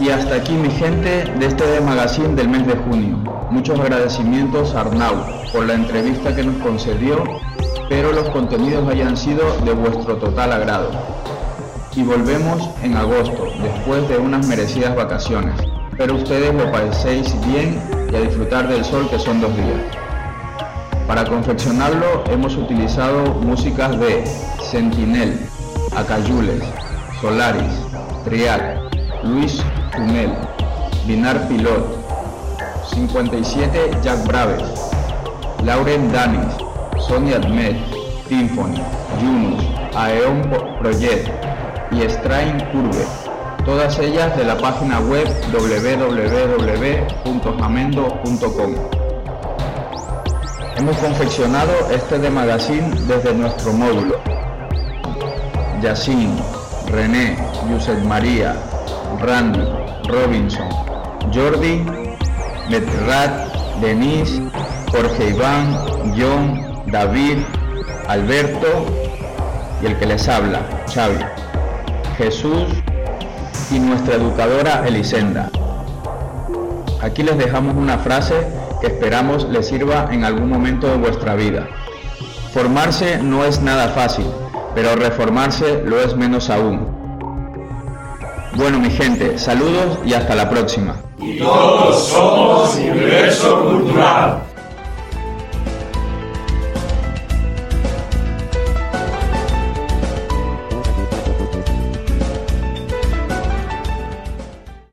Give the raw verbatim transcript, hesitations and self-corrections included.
Y hasta aquí, mi gente, de este magazine del mes de junio. Muchos agradecimientos a Arnau por la entrevista que nos concedió, espero los contenidos hayan sido de vuestro total agrado. Y volvemos en agosto, después de unas merecidas vacaciones. Espero ustedes lo paséis bien y a disfrutar del sol, que son dos días. Para confeccionarlo hemos utilizado músicas de Sentinel, Acayules, Solaris, Triac, Luis Cumel, Binar Pilot, cincuenta y siete Jack Braves, Lauren Danis, Sony Admet, Symphony, Yunus, Aeon Project y Strain Curve, todas ellas de la página web doble u doble u doble u punto jamendo punto com. Hemos confeccionado este de magazine desde nuestro módulo. Yacine, René, Yusef María, Randy, Robinson, Jordi, Metrat, Denise, Jorge Iván, John, David, Alberto y el que les habla, Xavi, Jesús y nuestra educadora Elisenda. Aquí les dejamos una frase que esperamos les sirva en algún momento de vuestra vida. Formarse no es nada fácil, pero reformarse lo es menos aún. Bueno, mi gente, saludos y hasta la próxima. Y todos somos Universo Cultural.